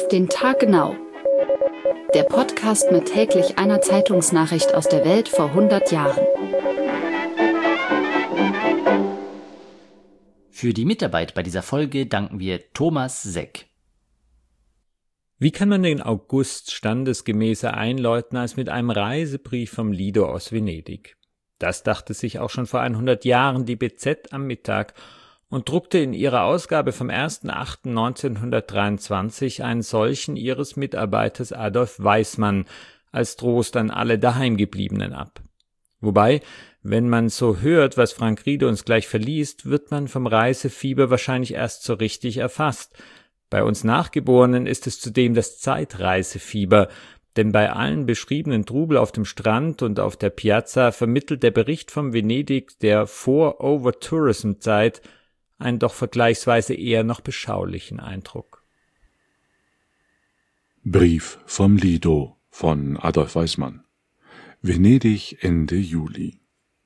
Auf den Tag genau. Der Podcast mit täglich einer Zeitungsnachricht aus der Welt vor 100 Jahren. Für die Mitarbeit bei dieser Folge danken wir Thomas Seck. Wie kann man den August standesgemäßer einläuten als mit einem Reisebrief vom Lido aus Venedig? Das dachte sich auch schon vor 100 Jahren die BZ am Mittag und druckte in ihrer Ausgabe vom 1.8.1923 einen solchen ihres Mitarbeiters Adolf Weismann als Trost an alle Daheimgebliebenen ab. Wobei, wenn man so hört, was Frank Riede uns gleich verliest, wird man vom Reisefieber wahrscheinlich erst so richtig erfasst. Bei uns Nachgeborenen ist es zudem das Zeitreisefieber, denn bei allen beschriebenen Trubel auf dem Strand und auf der Piazza vermittelt der Bericht von Venedig der Vor-Over-Tourism-Zeit einen doch vergleichsweise eher noch beschaulichen Eindruck. Brief vom Lido von Adolf Weismann. Venedig Ende Juli.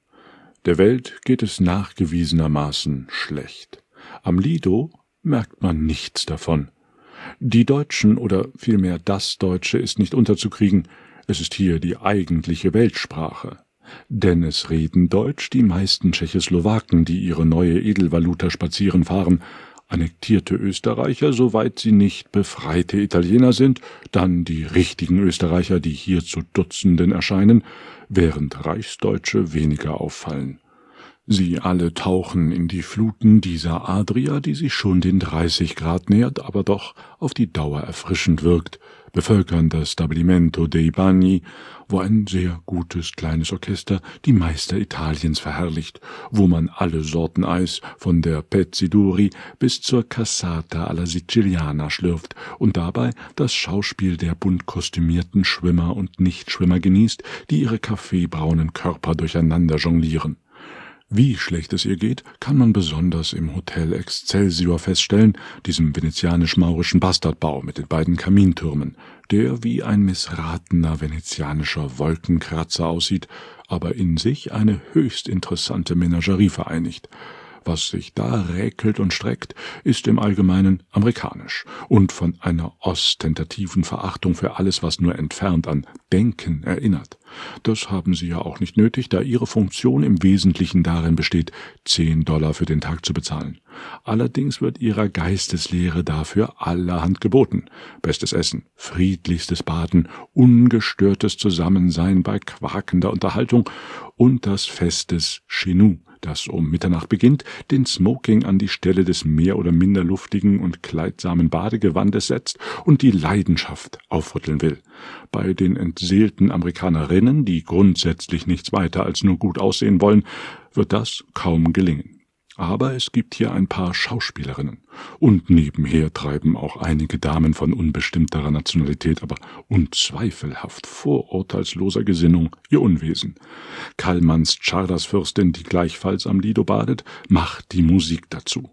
Der Welt geht es nachgewiesenermaßen schlecht. Am Lido merkt man nichts davon. Die Deutschen oder vielmehr das Deutsche ist nicht unterzukriegen, es ist hier die eigentliche Weltsprache. Denn es reden Deutsch die meisten Tschechoslowaken, die ihre neue Edelvaluta spazieren fahren, annektierte Österreicher, soweit sie nicht befreite Italiener sind, dann die richtigen Österreicher, die hier zu Dutzenden erscheinen, während Reichsdeutsche weniger auffallen. Sie alle tauchen in die Fluten dieser Adria, die sich schon den 30 Grad nähert, aber doch auf die Dauer erfrischend wirkt, bevölkern das Stabilimento dei Bagni, wo ein sehr gutes kleines Orchester die Meister Italiens verherrlicht, wo man alle Sorten Eis von der Pezziduri bis zur Cassata alla Siciliana schlürft und dabei das Schauspiel der bunt kostümierten Schwimmer und Nichtschwimmer genießt, die ihre kaffeebraunen Körper durcheinander jonglieren. Wie schlecht es ihr geht, kann man besonders im Hotel Excelsior feststellen, diesem venezianisch-maurischen Bastardbau mit den beiden Kamintürmen, der wie ein missratener venezianischer Wolkenkratzer aussieht, aber in sich eine höchst interessante Menagerie vereinigt. Was sich da räkelt und streckt, ist im Allgemeinen amerikanisch und von einer ostentativen Verachtung für alles, was nur entfernt an Denken erinnert. Das haben sie ja auch nicht nötig, da ihre Funktion im Wesentlichen darin besteht, $10 für den Tag zu bezahlen. Allerdings wird ihrer Geisteslehre dafür allerhand geboten. Bestes Essen, friedlichstes Baden, ungestörtes Zusammensein bei quakender Unterhaltung und das Fest des Chez nous, das um Mitternacht beginnt, den Smoking an die Stelle des mehr oder minder luftigen und kleidsamen Badegewandes setzt und die Leidenschaft aufrütteln will. Bei den entseelten Amerikanerinnen, die grundsätzlich nichts weiter als nur gut aussehen wollen, wird das kaum gelingen. Aber es gibt hier ein paar Schauspielerinnen. Und nebenher treiben auch einige Damen von unbestimmterer Nationalität, aber unzweifelhaft vorurteilsloser Gesinnung ihr Unwesen. Kallmanns Czardas-Fürstin, die gleichfalls am Lido badet, macht die Musik dazu.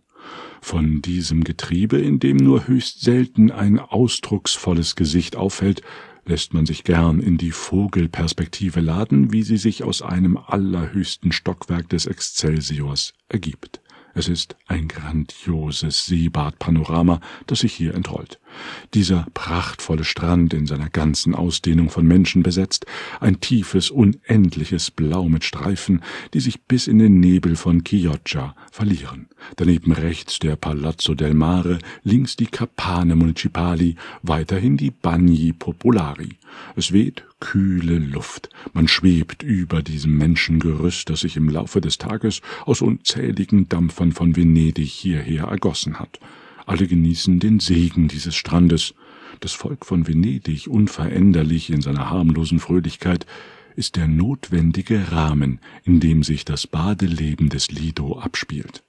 Von diesem Getriebe, in dem nur höchst selten ein ausdrucksvolles Gesicht auffällt, lässt man sich gern in die Vogelperspektive laden, wie sie sich aus einem allerhöchsten Stockwerk des Excelsiors ergibt. Es ist ein grandioses Seebadpanorama, das sich hier entrollt. Dieser prachtvolle Strand in seiner ganzen Ausdehnung von Menschen besetzt, ein tiefes, unendliches Blau mit Streifen, die sich bis in den Nebel von Chioggia verlieren. Daneben rechts der Palazzo del Mare, links die Campane Municipali, weiterhin die Bagni Popolari. Es weht kühle Luft. Man schwebt über diesem Menschengerüst, das sich im Laufe des Tages aus unzähligen Dampfern von Venedig hierher ergossen hat. Alle genießen den Segen dieses Strandes. Das Volk von Venedig, unveränderlich in seiner harmlosen Fröhlichkeit, ist der notwendige Rahmen, in dem sich das Badeleben des Lido abspielt.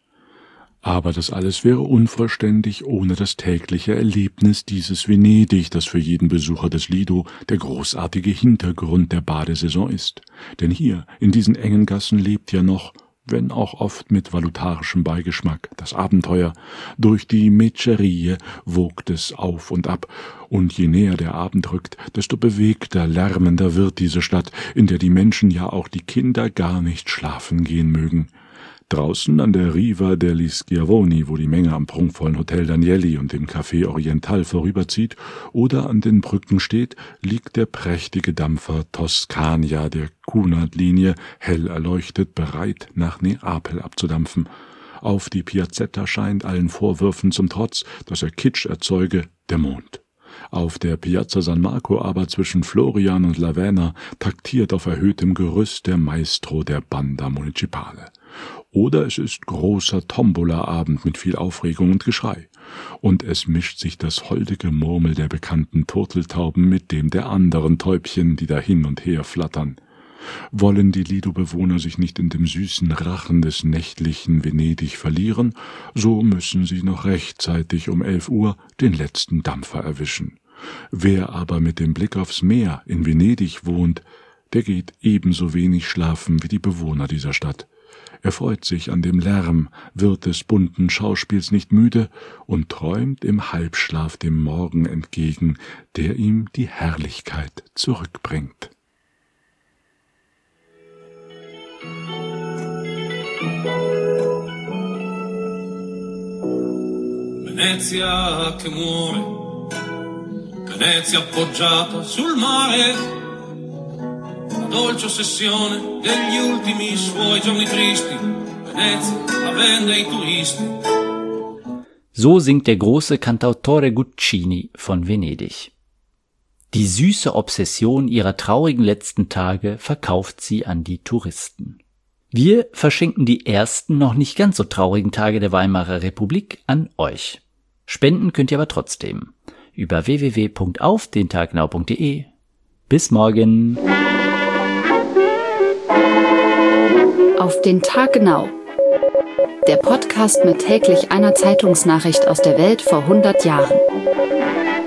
Aber das alles wäre unvollständig ohne das tägliche Erlebnis dieses Venedig, das für jeden Besucher des Lido der großartige Hintergrund der Badesaison ist. Denn hier, in diesen engen Gassen, lebt ja noch, wenn auch oft mit valutarischem Beigeschmack, das Abenteuer. Durch die Mecerie wogt es auf und ab, und je näher der Abend rückt, desto bewegter, lärmender wird diese Stadt, in der die Menschen, ja auch die Kinder, gar nicht schlafen gehen mögen. Draußen an der Riva degli Schiavoni, wo die Menge am prunkvollen Hotel Danieli und dem Café Oriental vorüberzieht oder an den Brücken steht, liegt der prächtige Dampfer Toscania der Cunard-Linie, hell erleuchtet, bereit, nach Neapel abzudampfen. Auf die Piazzetta scheint allen Vorwürfen zum Trotz, dass er Kitsch erzeuge, der Mond. Auf der Piazza San Marco aber zwischen Florian und Laverna taktiert auf erhöhtem Gerüst der Maestro der Banda Municipale. Oder es ist großer Tombola-Abend mit viel Aufregung und Geschrei. Und es mischt sich das holde Gemurmel der bekannten Turteltauben mit dem der anderen Täubchen, die da hin und her flattern. Wollen die Lido-Bewohner sich nicht in dem süßen Rachen des nächtlichen Venedig verlieren, so müssen sie noch rechtzeitig um 11 Uhr den letzten Dampfer erwischen. Wer aber mit dem Blick aufs Meer in Venedig wohnt, der geht ebenso wenig schlafen wie die Bewohner dieser Stadt. Er freut sich an dem Lärm, wird des bunten Schauspiels nicht müde und träumt im Halbschlaf dem Morgen entgegen, der ihm die Herrlichkeit zurückbringt. Venezia che muore, Venezia appoggiata sul mare, la dolce ossessione degli ultimi suoi giorni tristi, Venezia la vende ai turisti. So singt der große Cantautore Guccini von Venedig. Die süße Obsession ihrer traurigen letzten Tage verkauft sie an die Touristen. Wir verschenken die ersten, noch nicht ganz so traurigen Tage der Weimarer Republik an euch. Spenden könnt ihr aber trotzdem über www.aufdentaggenau.de. Bis morgen. Auf den Tag genau. Der Podcast mit täglich einer Zeitungsnachricht aus der Welt vor 100 Jahren.